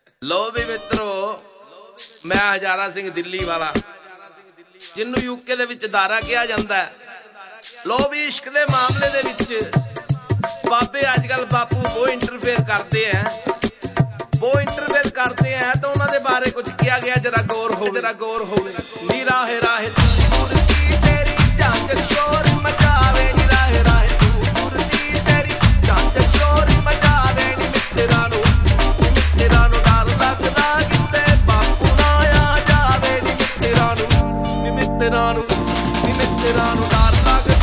लो भी मित्रो, मैं हजारा सिंह दिल्ली वाला, जिन्नू यूके दे विच दारा कहा जांदा है। लो भी इश्क दे मामले दे विच बाबे अजकल बापू वो इंटरफेयर करते हैं, तो उन्होंने बारे कुछ किया गया, जरा गौर हो। नी राहे राहे तुरती तेरी झांझर शोर मचावे, नी राहे राहे तुरती तेरी झांझर शोर मचावे, नी मित्तरां नू डर लगदा किते बापू ना आ जावे, नी मित्तरां नू डर लगदा, नी मित्तरां नू डर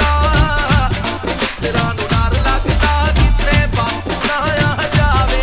लगदा किते बापू ना आ जावे।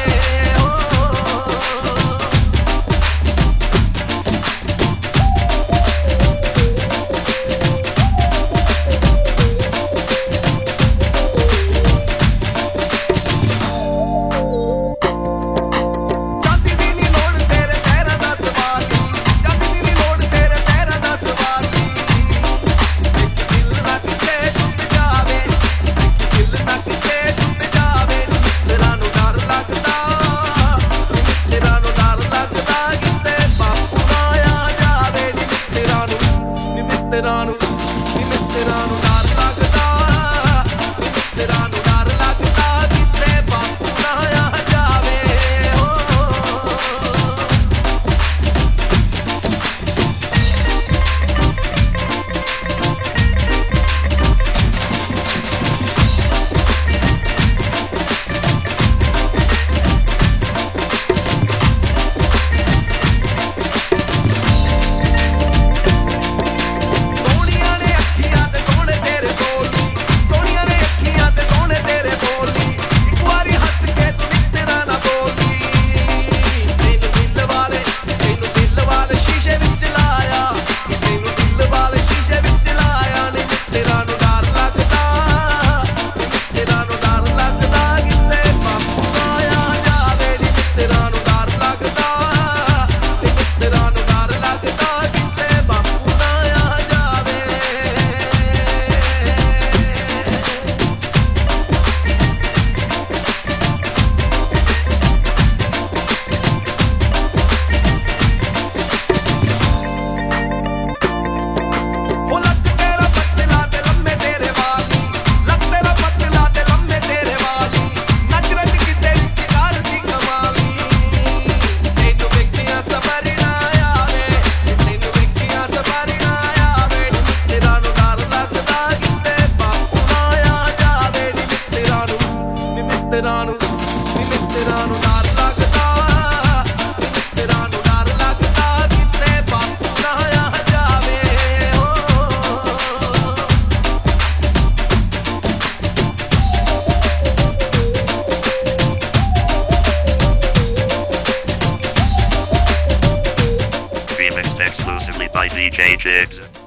Remixed exclusively by DJ Jigs.